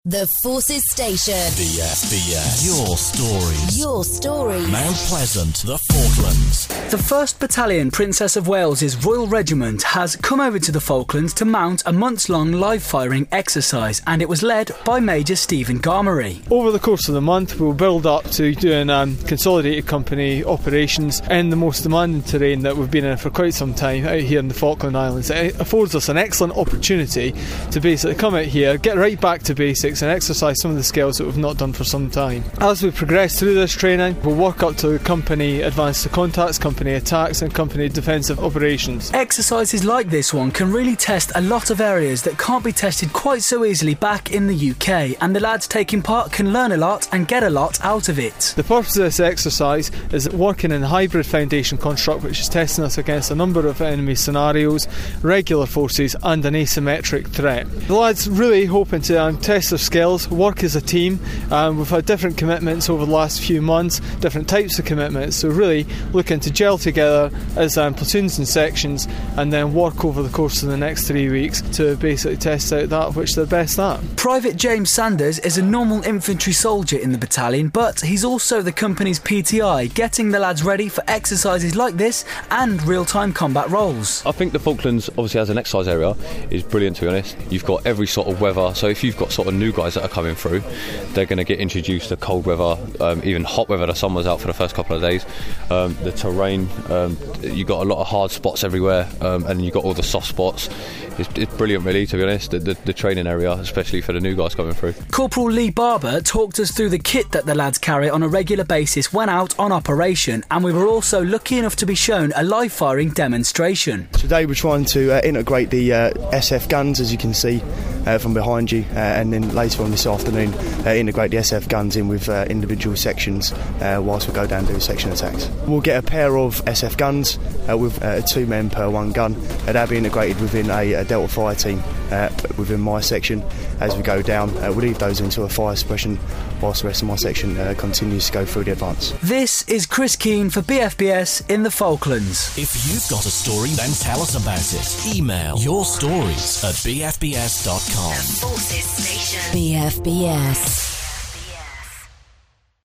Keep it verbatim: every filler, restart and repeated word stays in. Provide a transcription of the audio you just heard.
The Forces Station. B F B S. Your stories. Your stories. Mount Pleasant, the Falklands. The first Battalion Princess of Wales's Royal Regiment has come over to the Falklands to mount a months-long live-firing exercise, and it was led by Major Stephen Garmery. Over the course of the month, we'll build up to doing um, consolidated company operations in the most demanding terrain that we've been in for quite some time out here in the Falkland Islands. It affords us an excellent opportunity to basically come out here, get right back to basics and exercise some of the skills that we've not done for some time. As we progress through this training, we'll work up to company advanced contacts, company attacks and company defensive operations. Exercises like this one can really test a lot of areas that can't be tested quite so easily back in the U K, and the lads taking part can learn a lot and get a lot out of it. The purpose of this exercise is working in a hybrid foundation construct, which is testing us against a number of enemy scenarios, regular forces and an asymmetric threat. The lads really hoping to um, test their skills, work as a team. Um, we've had different commitments over the last few months, different types of commitments, so really looking to gel together as um, platoons and sections and then work over the course of the next three weeks to basically test out that which they're best at. Private James Sanders is a normal infantry soldier in the battalion, but he's also the company's P T I, getting the lads ready for exercises like this and real-time combat roles. I think the Falklands, obviously as an exercise area, is brilliant, to be honest. You've got every sort of weather, so if you've got sort of new guys that are coming through, they're going to get introduced to cold weather, um, even hot weather. The sun was out for the first couple of days. Um, the terrain, um, you've got a lot of hard spots everywhere, um, and you've got all the soft spots. It's, it's brilliant, really, to be honest, the, the, the training area, especially for the new guys coming through. Corporal Lee Barber talked us through the kit that the lads carry on a regular basis when out on operation, and we were also lucky enough to be shown a live-firing demonstration. Today we're trying to uh, integrate the uh, S F guns, as you can see uh, from behind you, uh, and then later on this afternoon uh, integrate the S F guns in with uh, individual sections uh, whilst we go down and do section attacks. We'll get a pair of S F guns uh, with uh, two men per one gun, and that'll be integrated within a, a Delta fire team uh, within my section. As we go down, uh, we'll leave those into a fire suppression whilst the rest of my section uh, continues to go through the advance. This is Chris Keane for B F B S in the Falklands. If you've got a story, then tell us about it. Email your stories at b f b s dot com. The Forces Station. B F B S.